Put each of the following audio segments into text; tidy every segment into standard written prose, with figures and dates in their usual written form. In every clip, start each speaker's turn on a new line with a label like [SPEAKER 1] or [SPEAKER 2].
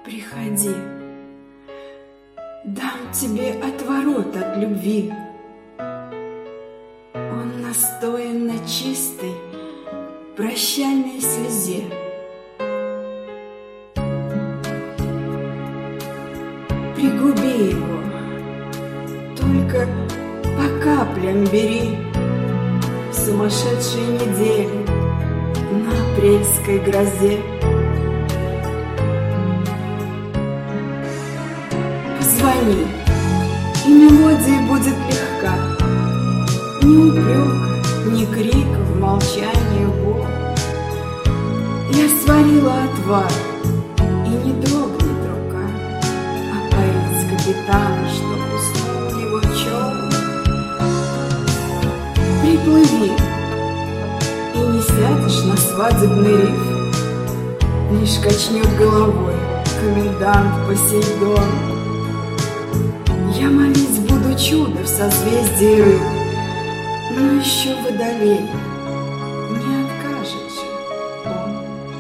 [SPEAKER 1] приходи, дам тебе отворот от любви. Он настоен на чистой прощальной слезе. Пригуби его, только по каплям бери. В сумасшедшей неделе на апрельской грозе. Позвони, и мелодия будет легка. Ни упрека, ни криков, молчания, боль. Я сварила отвар, и не дрогнет рука, а поэт с капитана, что уснул его челн. Приплыви, и не сядешь на свадебный риф. Лишь качнет головой комендант Посейдон. Я молить буду чудо в созвездии рыб, но еще водолей не откажет же он.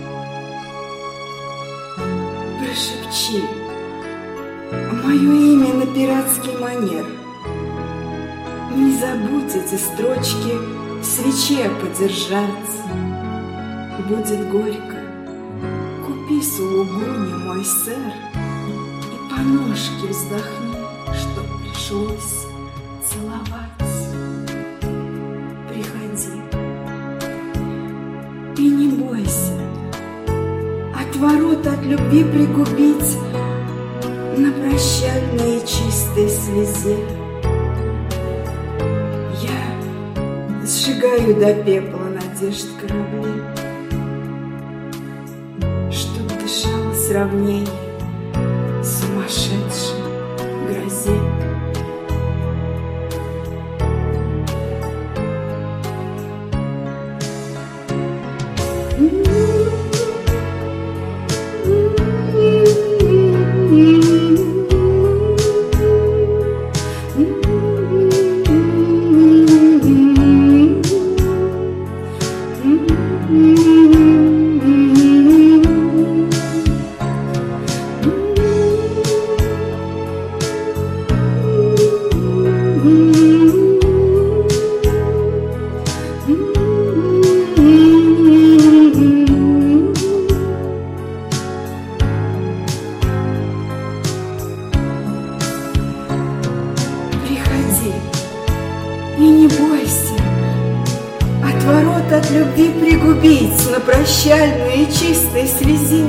[SPEAKER 1] Прошепчи мое имя на пиратский манер. Не забудь эти строчки в свече подержать. Будет горько, купи сулугуни, мой сэр, и по ножке вздохни, что пришлось целовать. Приходи и не бойся отворот от любви пригубить на прощальной чистой слезе. Я сжигаю до пепла надежд корабли, чтоб дышалось ровней сумасшедшей грозе. И не бойся отворот от любви пригубить на прощальной и чистой слезе.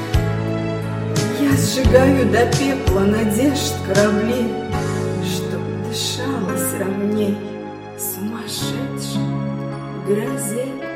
[SPEAKER 1] Я сжигаю до пепла надежд корабли, чтоб дышалось ровней сумасшедшей грозе.